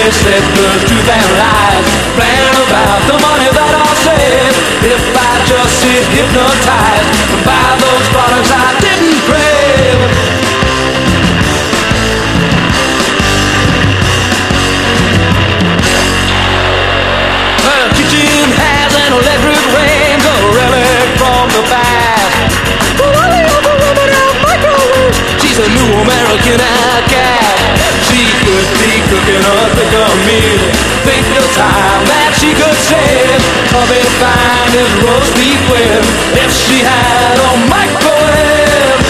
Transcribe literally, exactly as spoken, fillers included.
they said the truth and lies, playing about the money that I'll save if I just sit hypnotized and buy those products I didn't crave. Her kitchen has an electric range, a relic from the past. She's a new American outcast. She could be cooking a thicker meal. Think the time that she could save of a fine as roast beef with if she had a microwave.